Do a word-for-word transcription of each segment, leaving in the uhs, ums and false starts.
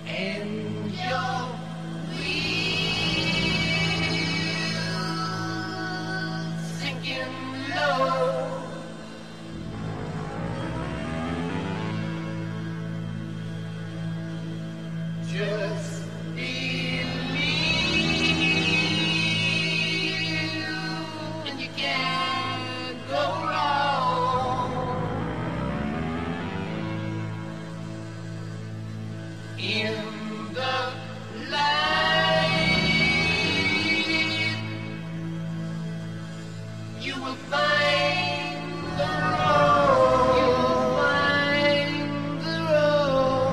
and your wheels sinking low. Just believe, and you can't go wrong. In the light, you will find the road. You will find the road.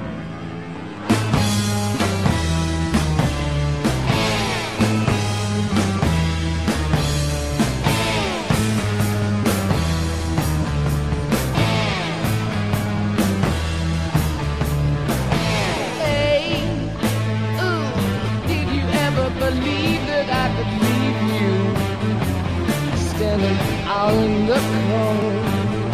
Hey, ooh, did you ever believe that I could leave you standing out in the cold?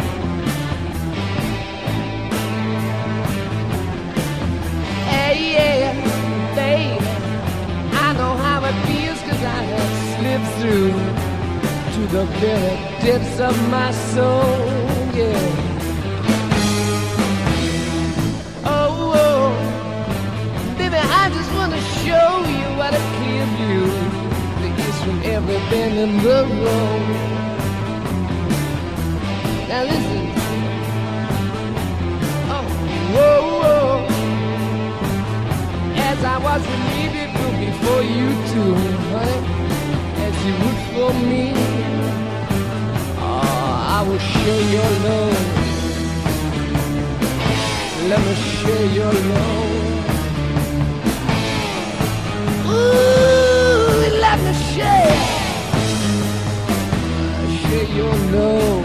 Hey, yeah, babe, I know how it feels 'cause I have slipped through to the very depths of my soul, yeah. Oh, oh, baby, I just want to show you what a clear view there is from every bend in the road. Now listen. Oh, whoa, whoa. As I was relieved it would be for you too, honey, as you would for me. Oh, I will share your love. Let me share your love. Ooh, let me share, share your love.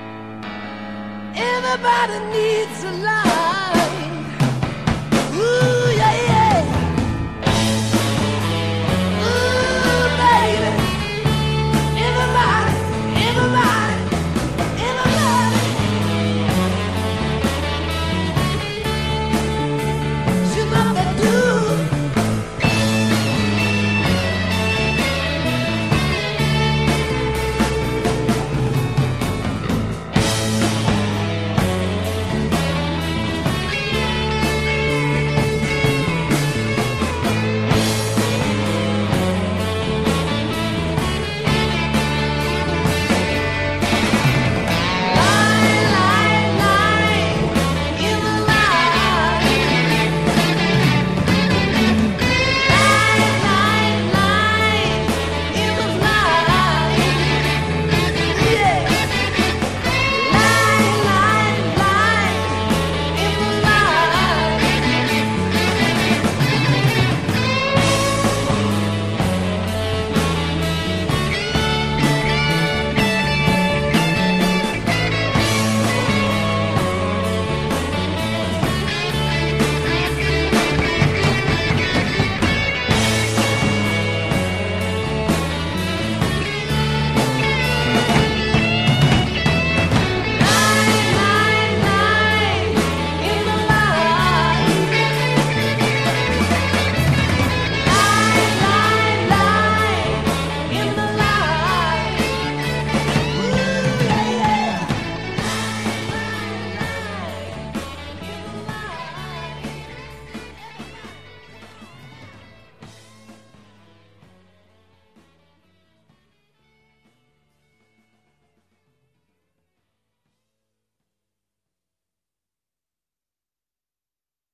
Everybody needs a line. Ooh.